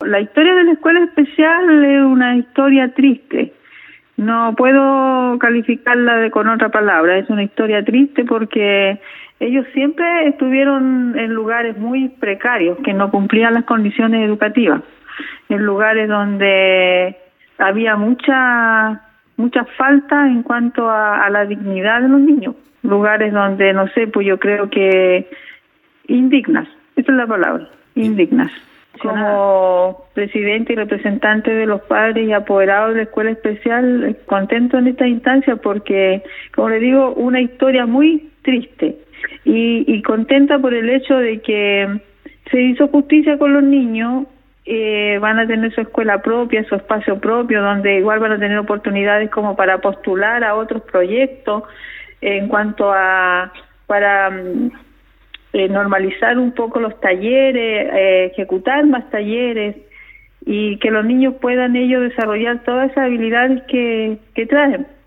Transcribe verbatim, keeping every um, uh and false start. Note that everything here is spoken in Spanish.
la historia de la escuela especial es una historia triste. No puedo calificarla de, con otra palabra. Es una historia triste porque ellos siempre estuvieron en lugares muy precarios, que no cumplían las condiciones educativas, en lugares donde había mucha mucha falta en cuanto a, a la dignidad de los niños, lugares donde, no sé, pues yo creo que indignas, esa es la palabra, indignas. Como presidente y representante de los padres y apoderados de la escuela especial, contento en esta instancia porque, como le digo, una historia muy triste y, y contenta por el hecho de que se hizo justicia con los niños. Eh, van a tener su escuela propia, su espacio propio, donde igual van a tener oportunidades como para postular a otros proyectos en cuanto a para eh, normalizar un poco los talleres, eh, ejecutar más talleres y que los niños puedan ellos desarrollar todas esas habilidades que, que traen.